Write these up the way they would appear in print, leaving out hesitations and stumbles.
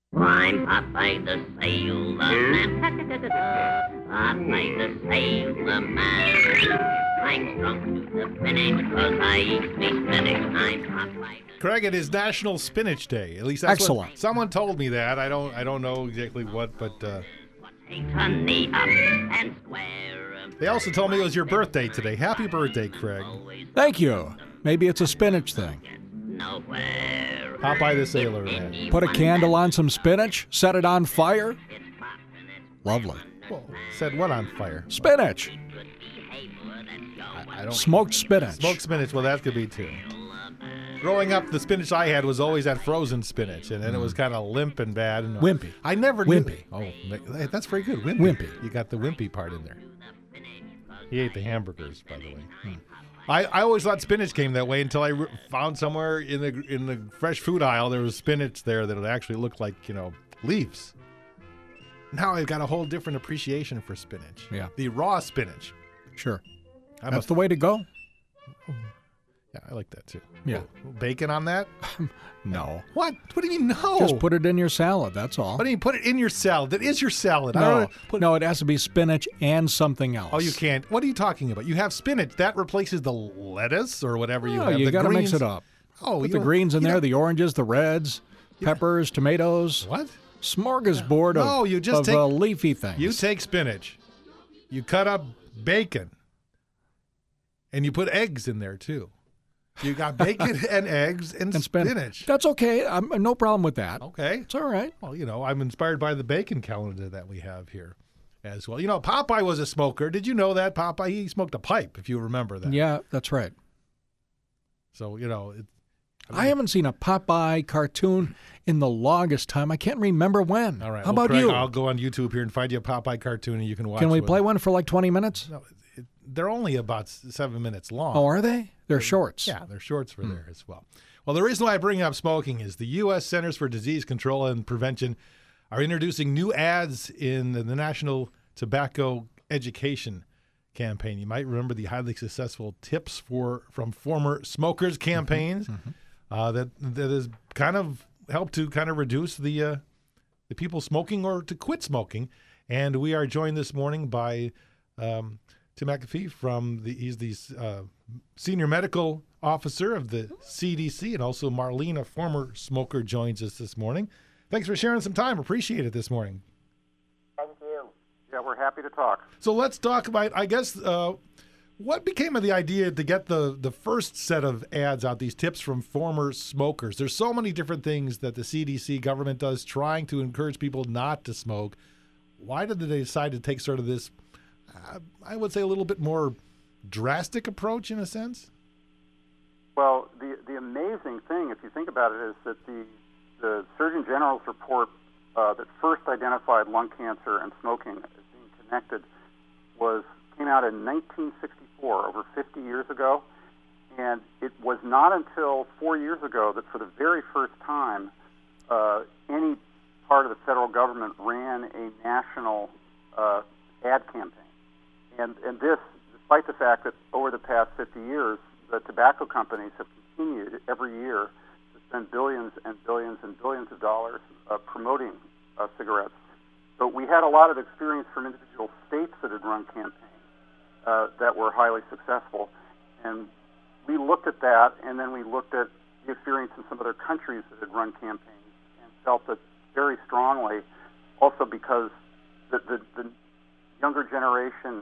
I'm Popeye the Sailor Man. Popeye the Sailor Man. I'm drunk to the finish 'cause I eat me spinach. I'm Popeye the Craig, it is National Spinach Day. At least that's Excellent. what someone told me that. I don't know exactly what, but Take honey up and square. they also told me it was your birthday today. Happy birthday, Craig. Thank you. Maybe it's a spinach thing. Nowhere. Popeye the Sailor Man. Put a candle on some spinach, set it on fire. Lovely. Well, said what on fire? Spinach. I don't Smoked spinach. smoked spinach. Well, that could be too. Growing up, the spinach I had was always that frozen spinach, and then it was kind of limp and bad. And Wimpy. I never knew. Wimpy. Oh, hey, that's very good. Wimpy. Wimpy. You got the wimpy part in there. He ate the hamburgers, by the way. I always thought spinach came that way until I found somewhere in the fresh food aisle there was spinach there that actually looked like leaves. Now I've got a whole different appreciation for spinach. Yeah. The raw spinach. Sure. I'm That's a- the way to go. Yeah, I like that too. Yeah. Bacon on that? No. What? What do you mean no? Just put it in your salad. That's all. What do you mean put it in your salad? That is your salad. I don't No, know. no, it has to be spinach and something else. Oh, you can't. What are you talking about? You have spinach. That replaces the lettuce or whatever you No, have. you The got to mix greens- it up. Oh, Put you the don't- greens in you there, don't- the oranges, the reds, peppers, tomatoes. What? Smorgasbord No, of, you just of take- leafy things. You take spinach. You cut up bacon. And you put eggs in there too. You got bacon and eggs and spinach. That's okay. No problem with that. Okay. It's all right. Well, I'm inspired by the bacon calendar that we have here as well. Popeye was a smoker. Did you know that, Popeye? He smoked a pipe, if you remember that. Yeah, that's right. So, I haven't seen a Popeye cartoon in the longest time. I can't remember when. all right. How well, about Craig, you? I'll go on YouTube here and find you a Popeye cartoon and you can watch Can we with play it. one for like 20 minutes? No, they're only about 7 minutes long. Oh, are they? They're shorts. Yeah, they're shorts for there as well. Well, the reason why I bring up smoking is the U.S. Centers for Disease Control and Prevention are introducing new ads in the National Tobacco Education Campaign. You might remember the highly successful Tips from Former Smokers campaigns that has kind of helped to kind of reduce the people smoking or to quit smoking. And we are joined this morning by Tim McAfee he's the senior medical officer of the CDC, and also Marlene, a former smoker, joins us this morning. Thanks for sharing some time. Appreciate it this morning. Thank you. Yeah, we're happy to talk. So let's talk about, I guess, what became of the idea to get the first set of ads out, these tips from former smokers? There's so many different things that the CDC government does trying to encourage people not to smoke. Why did they decide to take sort of this, I would say, a little bit more drastic approach in a sense? Well, the amazing thing, if you think about it, is that the Surgeon General's report that first identified lung cancer and smoking as being connected came out in 1964, over 50 years ago. And it was not until 4 years ago that for the very first time any part of the federal government ran a national ad campaign. And this, despite the fact that over the past 50 years, the tobacco companies have continued every year to spend billions and billions and billions of dollars promoting cigarettes. But we had a lot of experience from individual states that had run campaigns that were highly successful. And we looked at that, and then we looked at the experience in some other countries that had run campaigns and felt that very strongly, also because the younger generation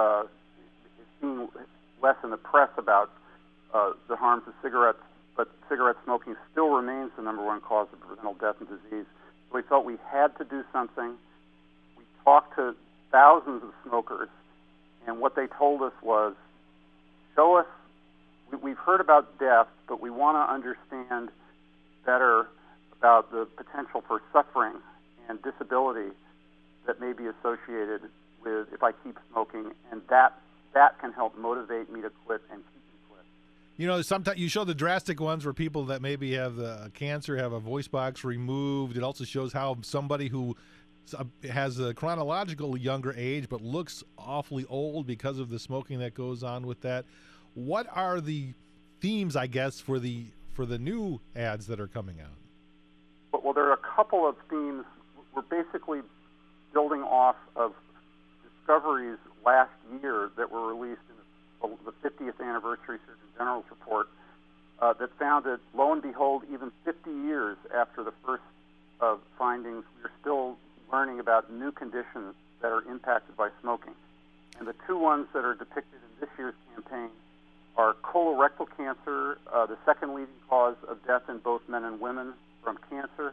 is seeing less in the press about the harms of cigarettes, but cigarette smoking still remains the number one cause of preventable death and disease. So we felt we had to do something. We talked to thousands of smokers, and what they told us was, show us, we've heard about death, but we want to understand better about the potential for suffering and disability that may be associated with if I keep smoking, and that can help motivate me to quit and keep me quit. Sometimes you show the drastic ones where people that maybe have the cancer have a voice box removed. It also shows how somebody who has a chronological younger age but looks awfully old because of the smoking that goes on with that. What are the themes, I guess, for the new ads that are coming out? Well, there are a couple of themes. We're basically building off of discoveries last year that were released in the 50th anniversary Surgeon General's report that found that, lo and behold, even 50 years after the first findings, we're still learning about new conditions that are impacted by smoking. And the two ones that are depicted in this year's campaign are colorectal cancer, the second leading cause of death in both men and women from cancer,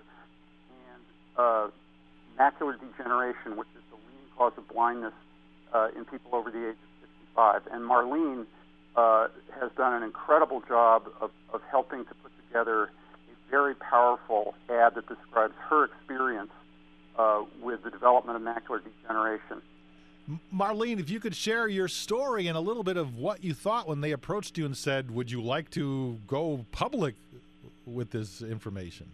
and macular degeneration, which is the leading cause of blindness in people over the age of 65. And Marlene has done an incredible job of helping to put together a very powerful ad that describes her experience with the development of macular degeneration. Marlene, if you could share your story and a little bit of what you thought when they approached you and said, would you like to go public with this information?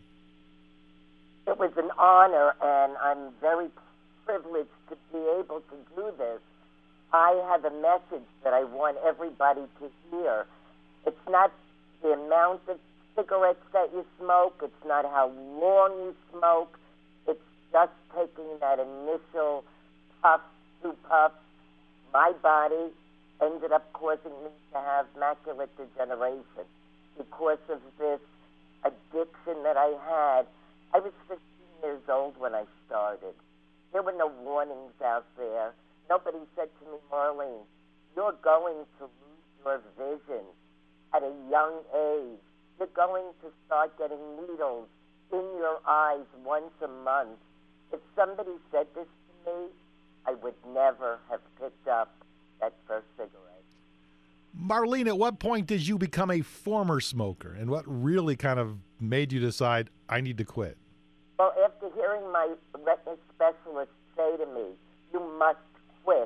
It was an honor, and I'm very privileged to be able to do this. I have a message that I want everybody to hear. It's not the amount of cigarettes that you smoke. It's not how long you smoke. It's just taking that initial puff, 2 puffs. My body ended up causing me to have macular degeneration because of this addiction that I had. I was 15 years old when I started. There were no warnings out there. Nobody said to me, Marlene, you're going to lose your vision at a young age. You're going to start getting needles in your eyes once a month. If somebody said this to me, I would never have picked up that first cigarette. Marlene, at what point did you become a former smoker, and what really kind of made you decide, I need to quit? Well, after hearing my retina specialist say to me, you must quit,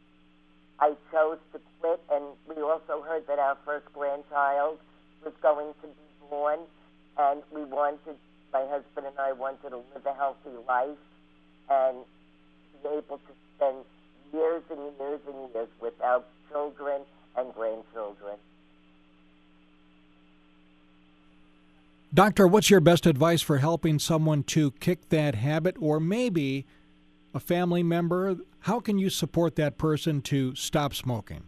I chose to quit, and we also heard that our first grandchild was going to be born, and my husband and I wanted to live a healthy life and be able to spend years and years and years without children and grandchildren. Doctor, what's your best advice for helping someone to kick that habit, or maybe a family member? How can you support that person to stop smoking?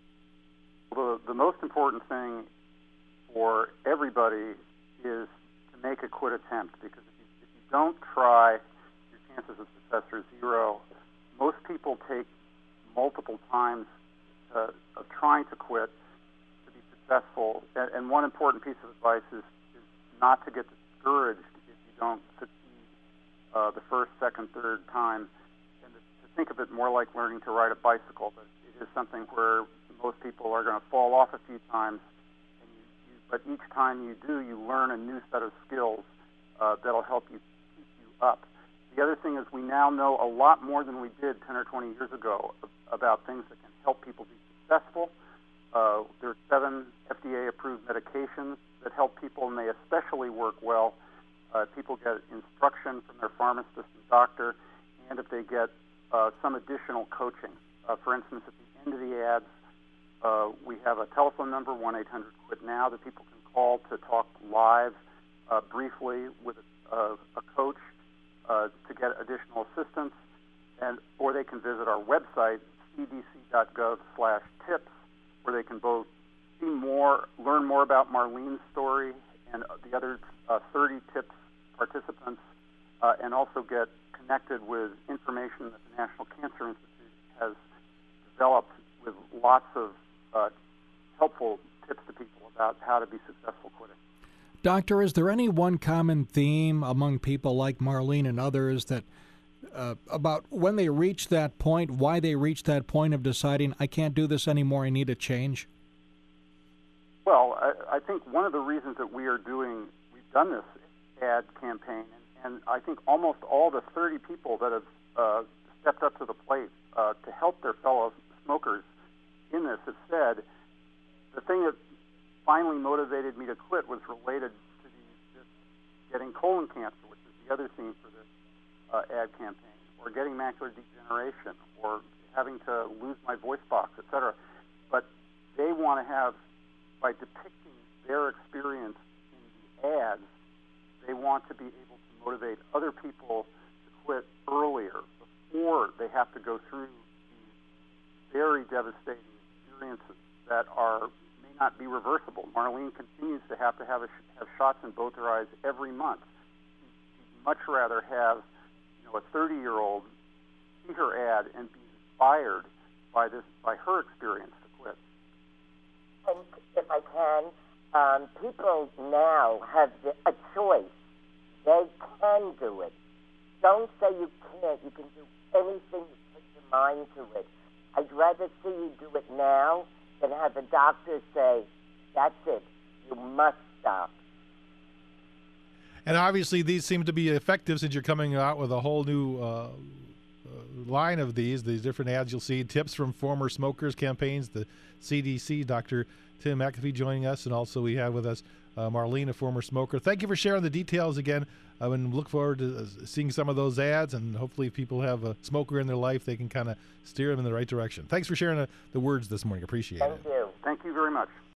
The most important thing for everybody is to make a quit attempt, because if you don't try, your chances of success are zero. Most people take multiple times of trying to quit to be successful. And one important piece of advice is not to get discouraged if you don't succeed the first, second, third time, and to think of it more like learning to ride a bicycle. But it is something where most people are going to fall off a few times, but each time you do, you learn a new set of skills that'll help you keep you up. The other thing is we now know a lot more than we did 10 or 20 years ago about things that can help people be successful. There are 7 FDA-approved medications that help people, and they especially work well. People get instruction from their pharmacist and doctor, and if they get some additional coaching. For instance, at the end of the ads, we have a telephone number, 1-800-QUIT-NOW, that people can call to talk live briefly with a coach to get additional assistance, or they can visit our website, cdc.gov/tips, where they can both learn more about Marlene's story and the other 30 TIPS participants, and also get connected with information that the National Cancer Institute has developed with lots of helpful tips to people about how to be successful quitting. Doctor, is there any one common theme among people like Marlene and others that about when they reach that point, why they reach that point of deciding, I can't do this anymore, I need a change? Well, I think one of the reasons that we've done this ad campaign, and I think almost all the 30 people that have stepped up to the plate to help their fellow smokers in this have said the thing that finally motivated me to quit was related to this getting colon cancer, which is the other theme for this ad campaign, or getting macular degeneration, or having to lose my voice box, etc. But they want to have, by depicting their experience in the ads, they want to be able to motivate other people to quit earlier before they have to go through these very devastating experiences that may not be reversible. Marlene continues to have shots in both her eyes every month. She'd much rather have a 30-year-old see her ad and be inspired by her experience to quit. And if I can, people now have a choice. They can do it. Don't say you can't. You can do anything you put your mind to it. I'd rather see you do it now than have a doctor say, that's it, you must stop. And obviously these seem to be effective since you're coming out with a whole new line of these different ads you'll see, tips from former smokers campaigns, the CDC, Dr. Tim McAfee joining us, and also we have with us Marlene, a former smoker. Thank you for sharing the details again. I would look forward to seeing some of those ads, and hopefully if people have a smoker in their life, they can kind of steer them in the right direction. Thanks for sharing the words this morning. Appreciate it. Thank you. Thank you very much.